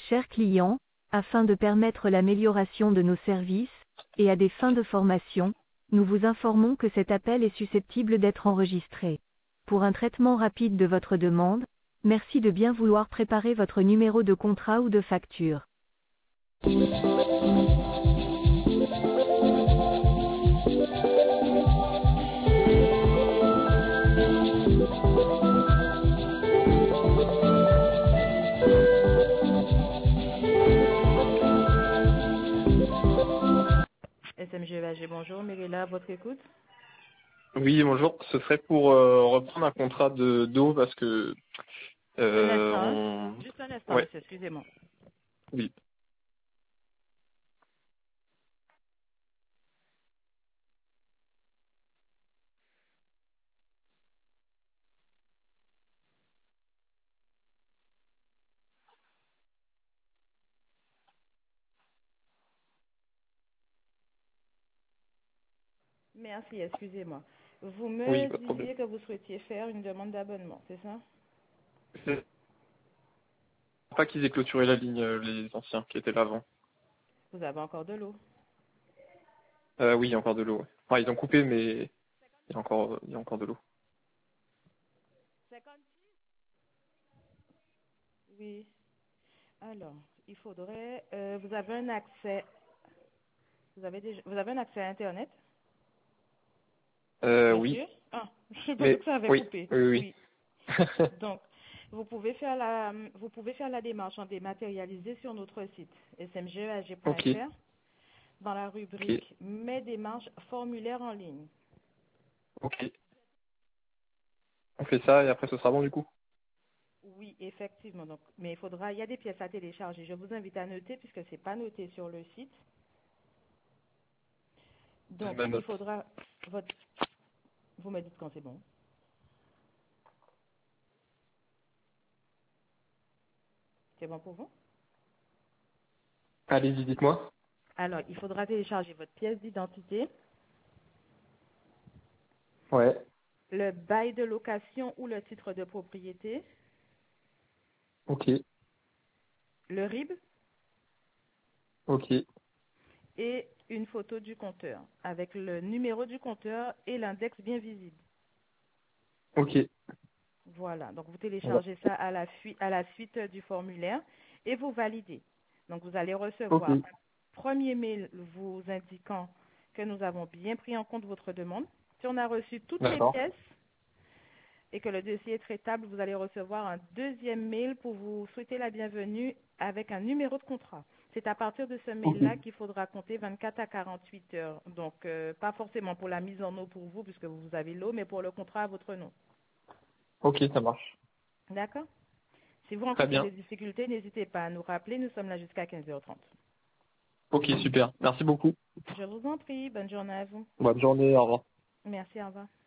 Chers clients, afin de permettre l'amélioration de nos services, et à des fins de formation, nous vous informons que cet appel est susceptible d'être enregistré. Pour un traitement rapide de votre demande, merci de bien vouloir préparer votre numéro de contrat ou de facture. SMG bonjour, Mérila, votre écoute. Oui, bonjour. Ce serait pour reprendre un contrat d'eau parce que Un instant, juste un instant, ouais, monsieur, excusez-moi. oui. Merci, excusez-moi. Vous Oui, me pas de problème. disiez que vous souhaitiez faire une demande d'abonnement, c'est ça? C'est pas qu'ils aient clôturé la ligne, les anciens qui étaient là avant. Vous avez encore de l'eau? Oui, il y a encore de l'eau. Ouais. Enfin, ils ont coupé, mais il y a encore de l'eau. Oui. Alors, il faudrait, vous avez un accès, vous avez un accès à Internet? Oui, Monsieur? Ah, je pensais mais que ça avait oui, coupé. oui, oui. Oui. Donc, vous pouvez faire la démarche en dématérialisé sur notre site Ok, smgeag.fr dans la ok, rubrique Mes démarches formulaires en ligne. ok. On fait ça et après ce sera bon du coup. Oui, effectivement. Donc, mais il y a des pièces à télécharger. Je vous invite à noter puisque c'est pas noté sur le site. Je Donc, me il note. faudra votre, vous me dites quand c'est bon. C'est bon pour vous? Allez-y, dites-moi. Alors, il faudra télécharger votre pièce d'identité, Ouais. le bail de location ou le titre de propriété, Ok, le RIB ok, et une photo du compteur avec le numéro du compteur et l'index bien visible. ok. Voilà, donc vous Voilà. téléchargez ça à la suite du formulaire et vous validez. Donc vous allez Ok, recevoir un premier mail vous indiquant que nous avons bien pris en compte votre demande. Si on a reçu toutes les d'accord. pièces et que le dossier est traitable, vous allez recevoir un deuxième mail pour vous souhaiter la bienvenue avec un numéro de contrat. C'est à partir de ce Ok, mail-là qu'il faudra compter 24 à 48 heures. Donc, pas forcément pour la mise en eau pour vous, puisque vous avez l'eau, mais pour le contrat à votre nom. ok, ça marche. D'accord? Si vous Très rencontrez bien. des difficultés, n'hésitez pas à nous rappeler. Nous sommes là jusqu'à 15h30. Ok, super. Merci beaucoup. Je vous en prie. Bonne journée à vous. Bonne journée, au revoir. Merci. Au revoir.